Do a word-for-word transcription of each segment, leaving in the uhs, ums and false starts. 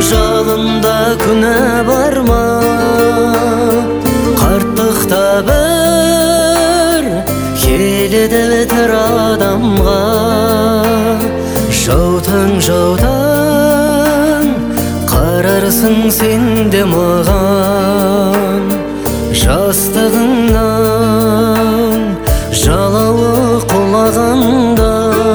жалында күнә барма, қарттықта бір келеді бітір адамға. Жаутаң жаутаң қарарсың сен де маған, жастығыңнан жалауы құлағанда.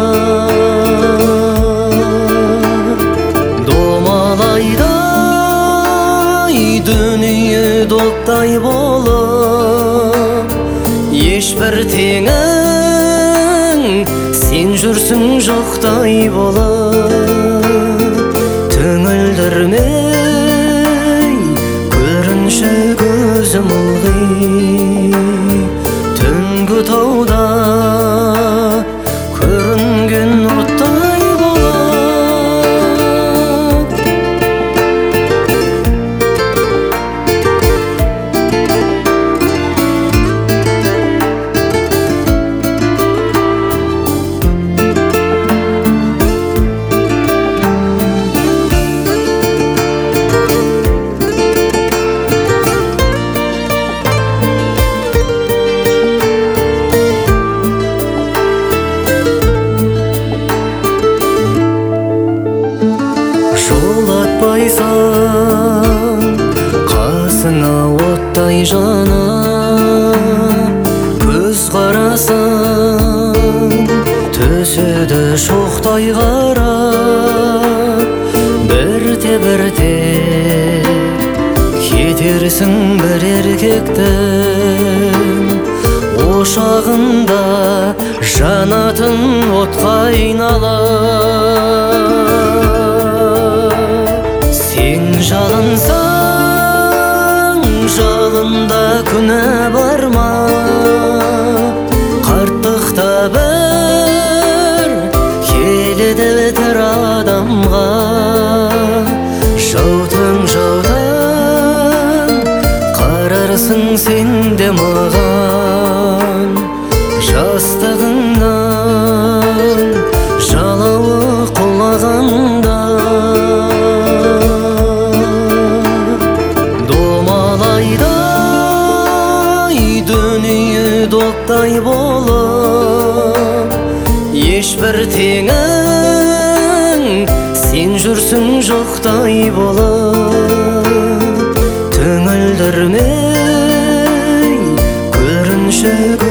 Домалайдай дүние доптай болып, ешбір теңің сен жүрсің жоқтай болып. Түңілдірмей көрінші көзім ылғи, түнгі тауда көрінген оттай болып. Жолатпайсың қасыңа оттай жанып, көз қарасың түседі шоқтай қарап. Бірте-бірте кетерсің бір еркектің ошағында жанатын отқа айналып. Сен жалынсаң жалында күнә барма, қарттықта бір келеді бітір адамға. Жаутаң жаутаң қарарсың сен де маған, жастығыңнан жалауы құлағанда. Дүние доптай болып, ешбір теңің сен жүрсің жоқтай болып. Түңілдірмей көрінші